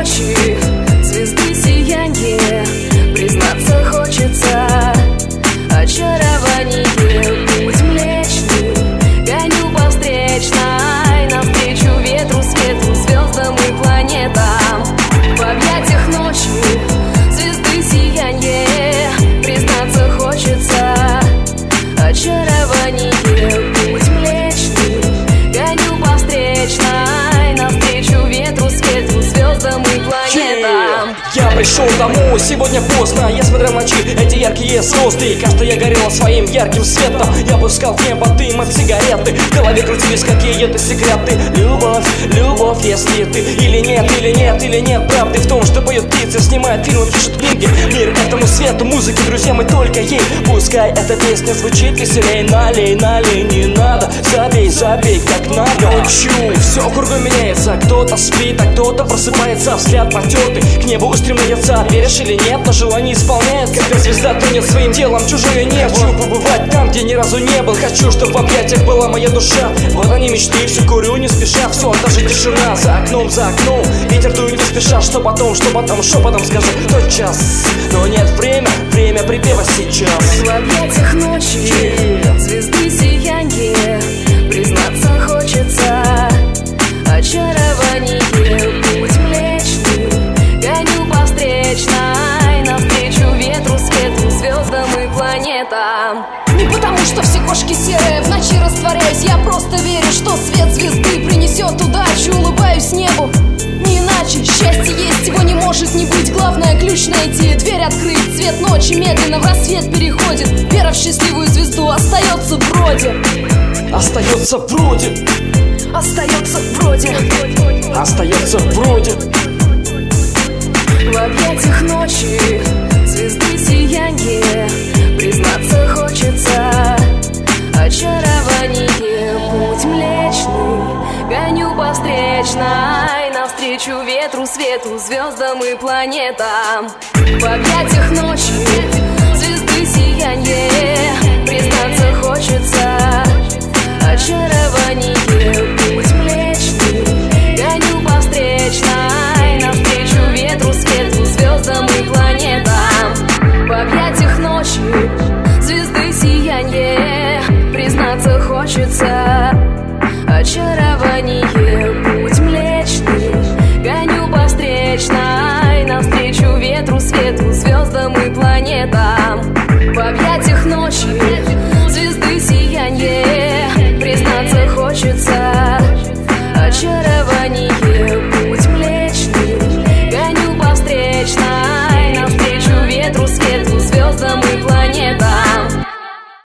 ночи, звезды сиянье, признаться хочется, очарование, путь млечный, гоню по встречной, навстречу ветру, свету, звездам и планетам. В объятиях ночи, звезды сиянье, признаться хочется, очарование, путь млечный, гоню по встречной, навстречу ветру, свету, звездам и планетам. Я пришел домой сегодня поздно, я смотрел в ночи эти яркие звезды, и кажется, я горел своим ярким светом. Я пускал в небо дым от сигареты, в голове крутились какие-то секреты. Любовь, любовь, если ты или нет, или нет, или нет правды в том, что поют птицы, снимают фильмы, пишут книги. Мир этому свету, музыки, друзья, мы только ей. Пускай эта песня звучит веселей, налей, налей, не надо, забей, забей, как надо. Ночью все кругом меняется, кто-то спит, а кто-то просыпается, взгляд потертый, к небу устремляется. Веришь или нет, но желание исполняет, когда звезда тонет своим делом, чужое не. Хочу побывать там, где ни разу не был, хочу, чтобы в объятиях была моя душа. Вот они мечты, все курю не спеша, все, даже тишина за окном, ветер дует не спеша. Что потом, шепотом скажу тот час, но нет время припева сейчас. В объятиях ночи, звезды сиянье, признаться хочется, очарование, путь млечный, гоню по встречной, навстречу ветру, свету, звездам и планетам. Не потому, что все кошки серые, в ночи растворяюсь, я просто верю, что свет звезды принесет удачу. Улыбаюсь небу, не иначе, счастье есть, его не может не быть. Главное ключ найти, дверь открыть, цвет ночи медленно в рассвет переходит. Вера в счастливую звезду остается вроде. Остается вроде. Остается вроде. Остается вроде. В объятиях ночи, звезды сиянье, признаться хочется, очарование, путь млечный, гоню по встречной, навстречу ветру, свету, звездам и планетам. В объятиях ночи, звезды сиянье, признаться хочется, очарование, путь млечный, гоню по встречной, навстречу ветру, свету, звездам и планетам. В объятиях ночи, звезды сиянье, признаться хочется, очарование, путь млечный, гоню по встречной, навстречу ветру, свету, звездам и планетам.